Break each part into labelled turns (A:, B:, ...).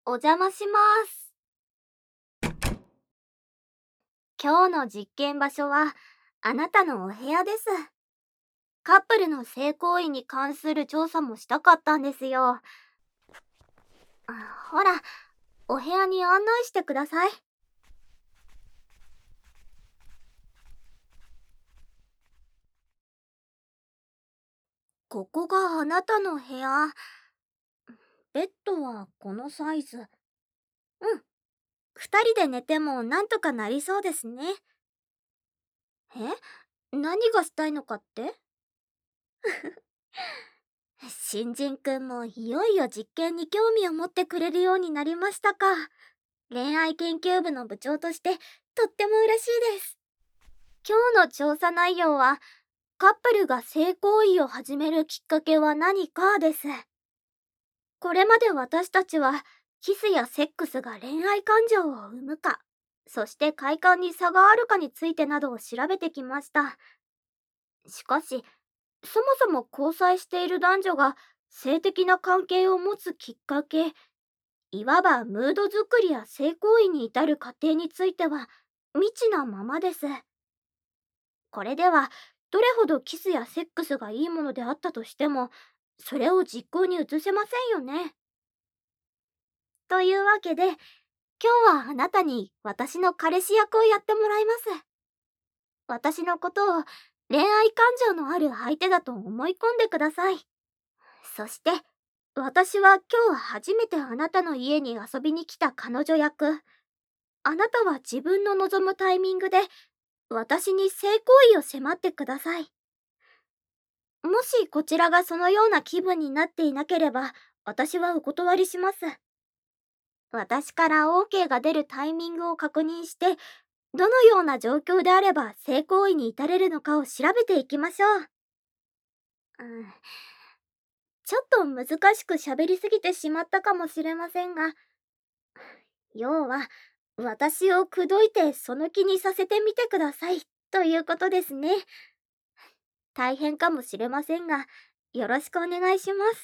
A: お邪魔します。今日の実験場所はあなたのお部屋です。カップルの性行為に関する調査もしたかったんですよ。ほら、お部屋に案内してください。ここがあなたの部屋。ベッドはこのサイズ。二人で寝てもなんとかなりそうですね。何がしたいのかって？新人くんもいよいよ実験に興味を持ってくれるようになりましたか。恋愛研究部の部長としてとっても嬉しいです。今日の調査内容は、カップルが性行為を始めるきっかけは何かです。これまで私たちは、キスやセックスが恋愛感情を生むか、そして快感に差があるかについてなどを調べてきました。しかし、そもそも交際している男女が性的な関係を持つきっかけ、いわばムード作りや性行為に至る過程については未知なままです。これではどれほどキスやセックスがいいものであったとしても、それを実行に移せませんよね。というわけで、今日はあなたに私の彼氏役をやってもらいます。私のことを恋愛感情のある相手だと思い込んでください。そして、私は今日初めてあなたの家に遊びに来た彼女役。あなたは自分の望むタイミングで私に性行為を迫ってください。もしこちらがそのような気分になっていなければ、私はお断りします。私から OK が出るタイミングを確認して、どのような状況であれば性行為に至れるのかを調べていきましょう。ちょっと難しく喋りすぎてしまったかもしれませんが、要は、私を口説いてその気にさせてみてください、ということですね。大変かもしれませんが、よろしくお願いします。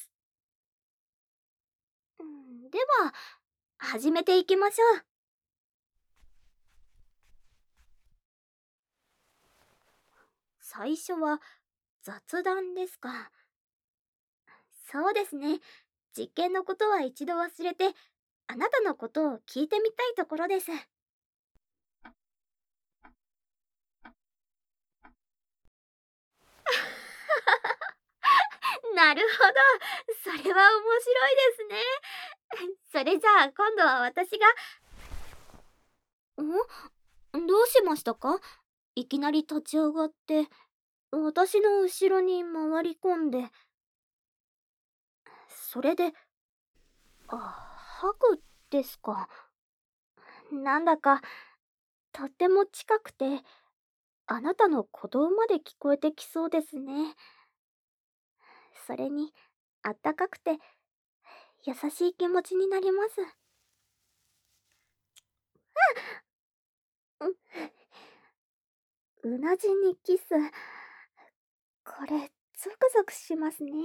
A: では、始めていきましょう。最初は雑談ですか。そうですね。実験のことは一度忘れて、あなたのことを聞いてみたいところです。なるほど。それは面白いですね。それじゃあ今度は私が。どうしましたか？いきなり立ち上がって、私の後ろに回り込んで、それで、ハグですか。なんだか、とっても近くて、あなたの鼓動まで聞こえてきそうですね。それに、あったかくて、優しい気持ちになります。うなじにキス。これ、ゾクゾクしますね。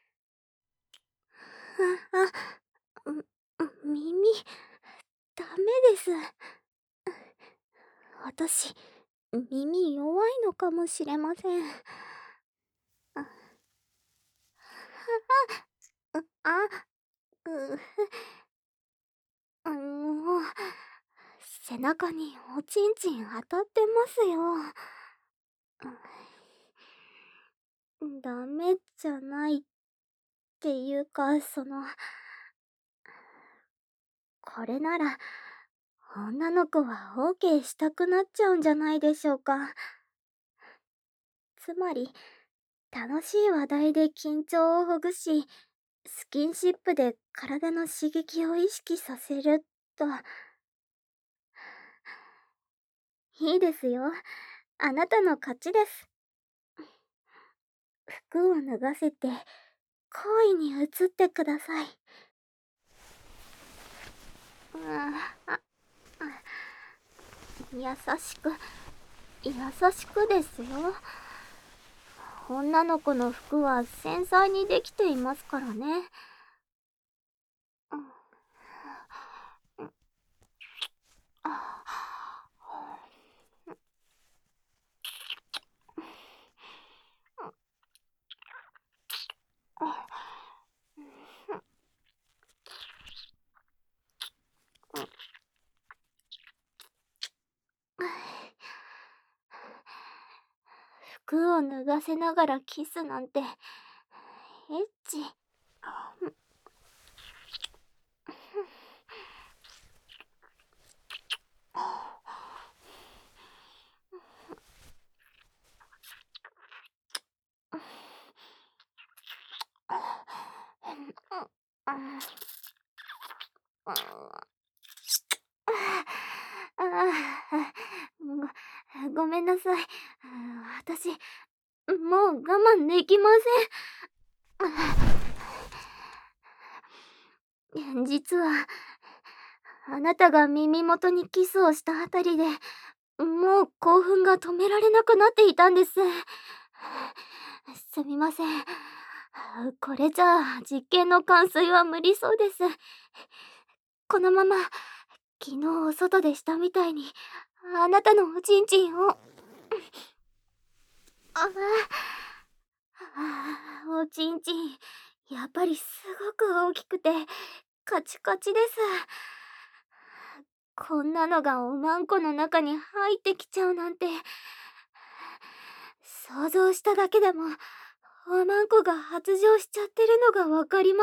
A: 耳、ダメです。私、耳弱いのかもしれません。あ、う、もう、背中におちんちん当たってますよ。ダメじゃないっていうか、これなら、女の子は OK したくなっちゃうんじゃないでしょうか。つまり、楽しい話題で緊張をほぐし、スキンシップで体の刺激を意識させると。いいですよ。あなたの勝ちです。服を脱がせて、行為に移ってください。優しく、優しくですよ。女の子の服は繊細にできていますからね。 服を脱がせながらキスなんてエッチ。ごめんなさい。私、もう我慢できません。実は、あなたが耳元にキスをしたあたりで、もう興奮が止められなくなっていたんです。すみません。これじゃあ実験の完遂は無理そうです。このまま、昨日お外でしたみたいに、あなたのおちんちんを、おちんちん、やっぱりすごく大きくて、カチカチです。こんなのがおまんこの中に入ってきちゃうなんて、想像しただけでも、おまんこが発情しちゃってるのがわかります。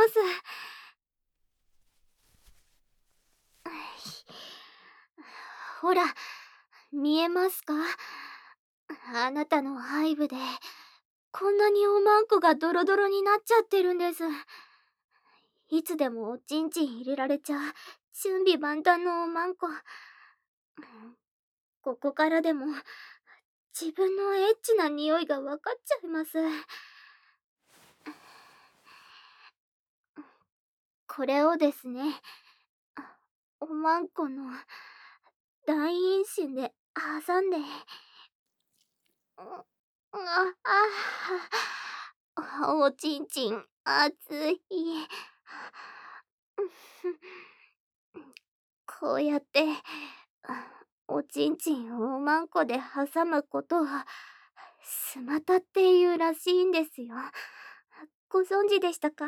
A: ほら、見えますか？あなたの背部で、こんなにおまんこがドロドロになっちゃってるんです。いつでもおちんちん入れられちゃう、準備万端のおまんこ。ここからでも、自分のエッチな匂いがわかっちゃいます。これをですね、おまんこの大陰唇で挟んで、おちんちん、熱い。こうやって、おちんちんをおまんこで挟むことは、スマタっていうらしいんですよ。ご存知でしたか？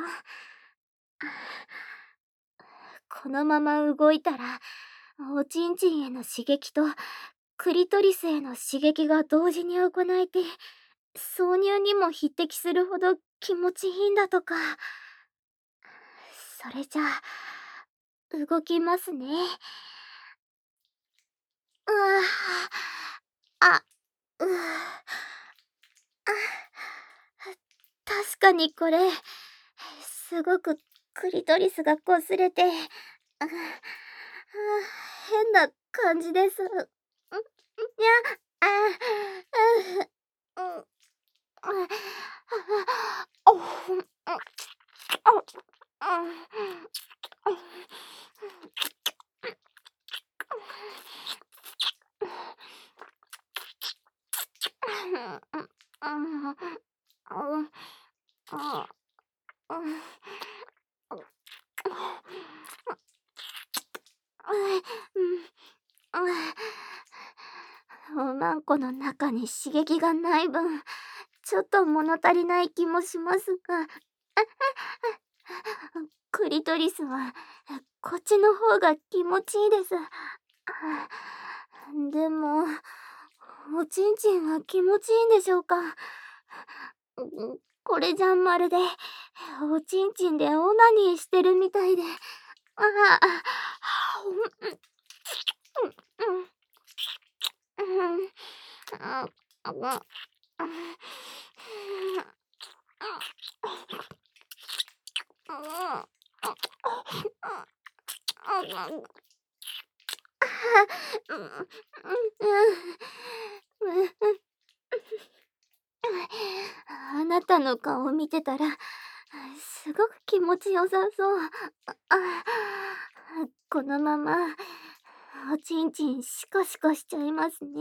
A: このまま動いたら、おちんちんへの刺激とクリトリスへの刺激が同時に行えて、挿入にも匹敵するほど気持ちいいんだとか。それじゃあ、動きますね。うわあ、うわあ、確かにこれ、すごくクリトリスが擦れて、変な感じです。いや、うん、おまんこの中に刺激がない分、ちょっと物足りない気もしますが、クリトリスはこっちの方が気持ちいいです。でも、おちんちんは気持ちいいんでしょうか？これじゃまるで、おちんちんでオナニーしてるみたいで、あなたの顔を見てたら、すごく気持ちよさそう。このまま、おちんちんシコシコしちゃいますね。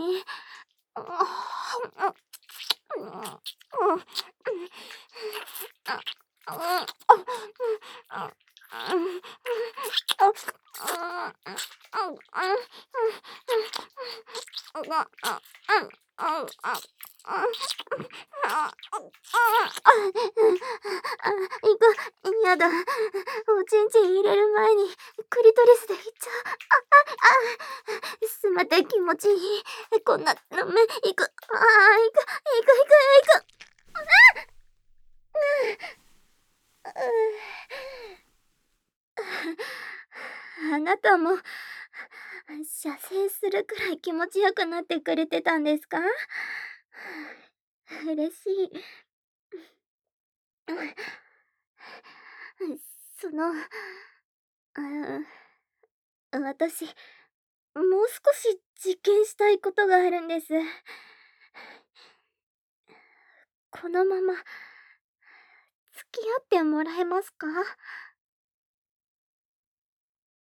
A: やだ。おちんちん入れる前にクリトリスでいっちゃう。すまて気持ちいい。こんなのめ、いく。あなたも射精するくらい気持ちよくなってくれてたんですか？嬉しい。その、私、もう少し実験したいことがあるんです。このまま付き合ってもらえますか？